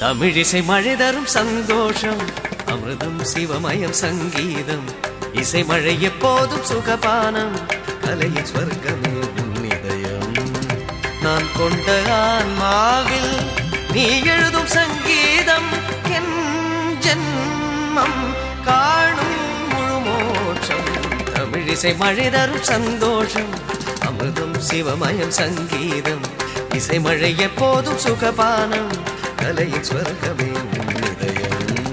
தமிழிசை மழை தரும் சந்தோஷம், அமிர்தம் சிவமயம் சங்கீதம், இசை மழை எப்போதும் சுகபானம், கலையின் ஸ்வர்க்கமே உன்னிதயம். நான் கொண்ட ஆன்மாவில் நீ எழுதும் சங்கீதம், என் ஜென்மம் காணும் முழு மோட்சம். தமிழிசை மழை தரும் சந்தோஷம், அமிர்தம் சிவமயம் சங்கீதம், இசை மழை எப்போதும் சுகபானம், கலையின் ஸ்வர்க்கமே உன்னிதயம்.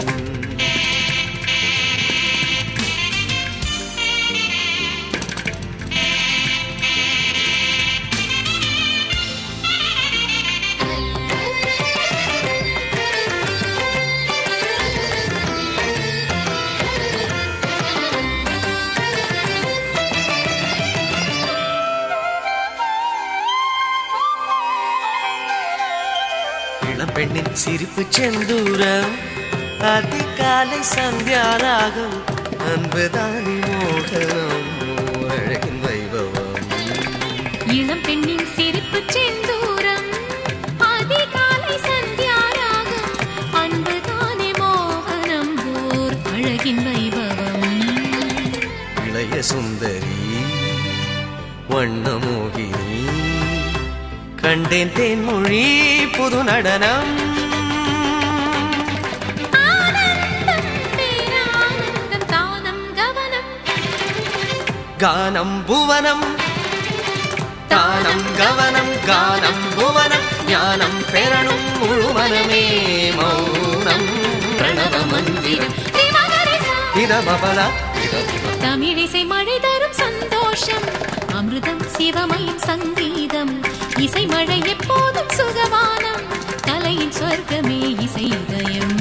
பெண்ணின் சிரிப்பு செந்தூரம், அதிகாலை சந்தியாராகம், அன்புதானி மோகனம், அழகின் வைபவம். இளம் பெண்ணின் சிரிப்பு செந்தூரம், அதிகாலை சந்தியாராகம், அன்புதானி மோகனம், ஓர் அழகின் வைபவம். இளைய சுந்தரி வண்ணமோகினி, கண்டேன் தேன்மொழி புது நடனம். கானம் புவனம், தானம் கவனம், கானம் புவனம், ஞானம் பெறணும் முழுமனமே மௌனம் பிரணவ மந்திரம். தமிழிசை மழை தரும் சந்தோஷம், அமிர்தம் சிவமயம் சங்கீதம், இசை மழை எப்போதும் சுகவானம், கலையின் சொர்க்கமே இசை இதயம்.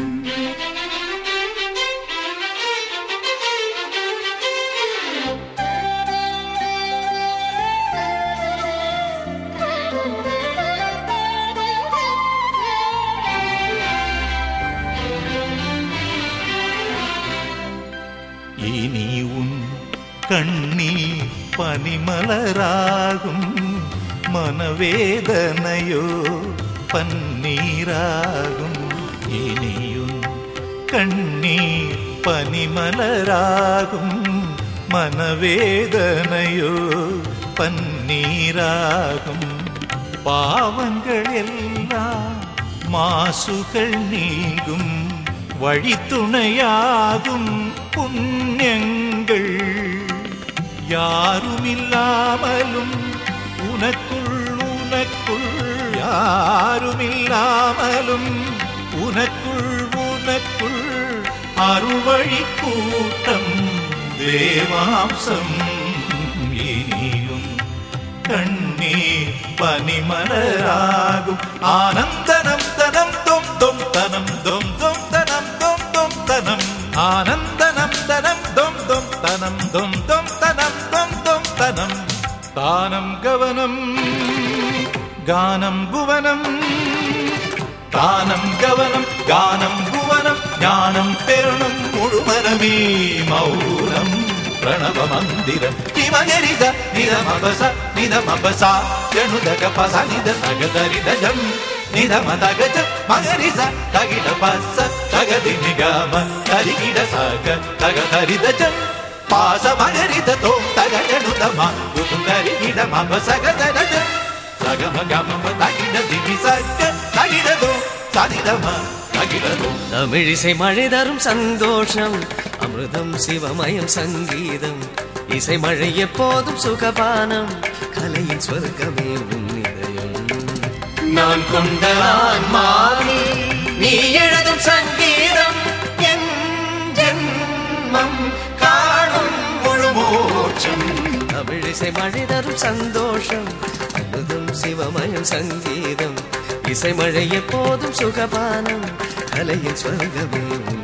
இனி உன் கண்ணீர் பனிமலராகும், மனவேதனையோ பன்னீராகும். இனியும் கண்ணீர் பனிமலராகும், மனவேதனையோ பன்னீராகும். பாவங்கள் எல்லாம் மாசுகள் நீங்கும், வழித்துணையாகும் புண்ணியங்கள். யாருமில்லாமலும் உனக்குள் உனக்குள், யாருமில்லாமலும் உனக்குள் உனக்குள், அருள்வழி கூட்டம் தேவாம்சம். இனியும் கண்ணீர் பனிமலராகும், ஆனந்தனம் தனம் தொம் தொம் தனம் தொம் தொம் தனம் தொம் தொம் தனம், ஆனந்தனம் தனம் தொம் தொம் தனம் தொம் தொம் தனம் தொம் தொம் தனம். தானம் கவனம், கானம் புவனம், தானம் கவனம், கானம் புவனம், ஞானம் பெறணும் முழுமனமே மௌனம் பிரணவ மந்திரம். திமகரித நிதமபச நிதமபசா ஜனுதக பச நித தகதரிதஜம் நிதமதகஜ மகரிச தகிட பச தகதி நிகம தரிகிட சக தகதரிதஜம் பாச மகரித தோம் தகஜனுதம உதுதரிகிட மப சகதரஜம் சகம கமம தகிட திவி சக தகிடதோ சதிதம தகிடதோ. தமிழிசை மழை தரும் சந்தோஷம், அமிர்தம் சிவமயம் சங்கீதம், இசை மழை எப்போதும் சுகபானம், கலையின் ஸ்வர்க்கமே உன்னிதயம். நான் கொண்ட ஆன்மாவில் நீ எழுதும் சங்கீதம், என் ஜென்மம் காணும் முழு மோட்சம். தமிழிசை மழை தரும் சந்தோஷம், அமிர்தம் சிவமயம் சங்கீதம், இசை மழை எப்போதும் சுகபானம், கலையின் ஸ்வர்க்கமே